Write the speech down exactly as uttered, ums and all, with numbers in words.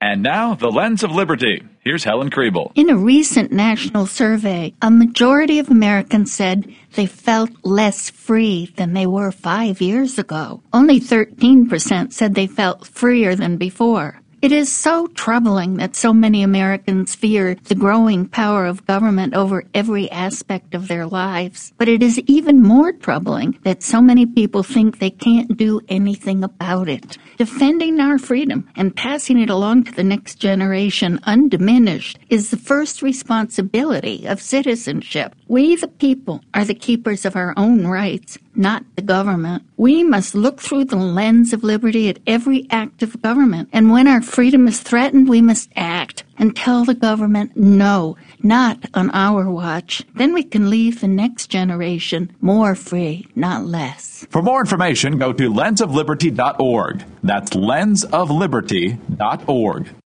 And now, the Lens of Liberty. Here's Helen Kriebel. In a recent national survey, a majority of Americans said they felt less free than they were five years ago. Only thirteen percent said they felt freer than before. It is so troubling that so many Americans fear the growing power of government over every aspect of their lives. But it is even more troubling that so many people think they can't do anything about it. Defending our freedom and passing it along to the next generation undiminished is the first responsibility of citizenship. We, the people, are the keepers of our own rights, not the government. We must look through the lens of liberty at every act of government. And when our freedom is threatened, we must act and tell the government no, not on our watch. Then we can leave the next generation more free, not less. For more information, go to lens of liberty dot org. That's lens of liberty dot org.